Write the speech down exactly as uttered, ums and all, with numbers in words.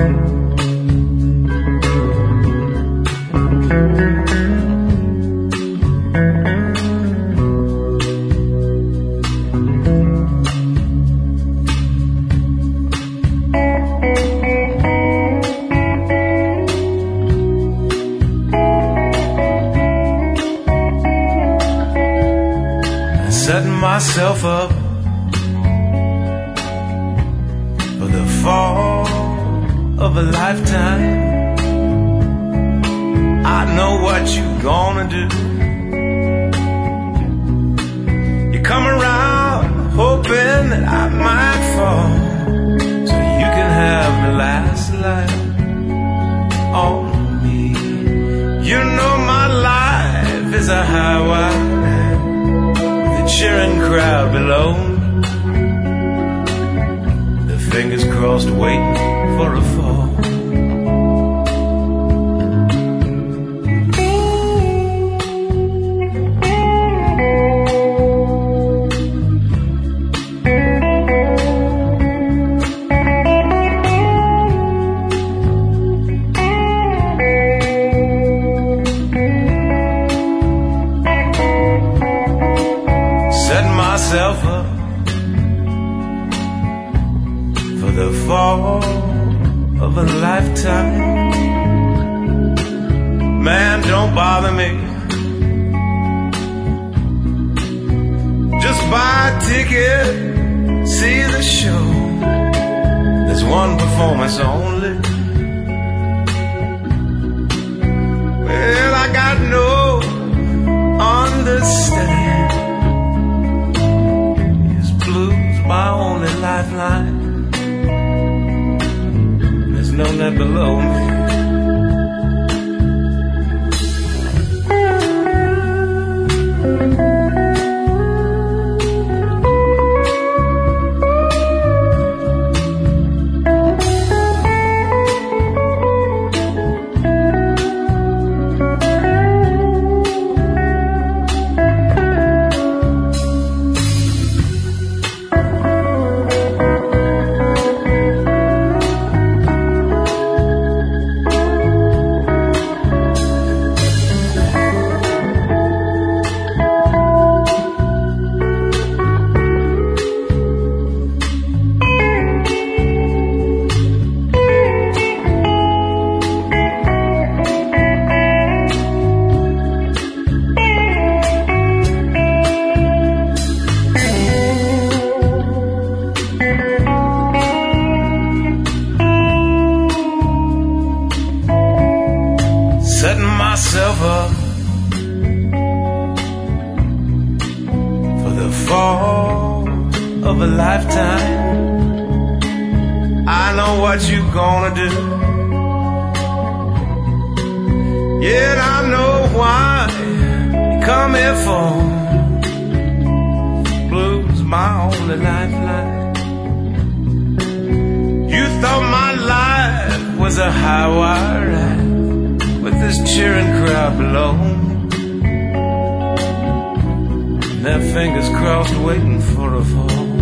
Setting myself up for the fall of a lifetime. I know what you're gonna do. You come around hoping that I might fall, so you can have the last laugh on me. You know my life is a highway, cheering crowd below, the fingers crossed waiting for a fall. Myself up for the fall of a lifetime. Man, don't bother me. Just buy a ticket, see the show. There's one performance only. Well, I got no understanding. My only lifeline. There's no net below me. Setting myself up for the fall of a lifetime. I know what you're gonna do. Yet I know why you come here for. Blues, my only lifeline. You thought my life was a high wire ride with this cheering crowd below, and their fingers crossed waiting for a fall.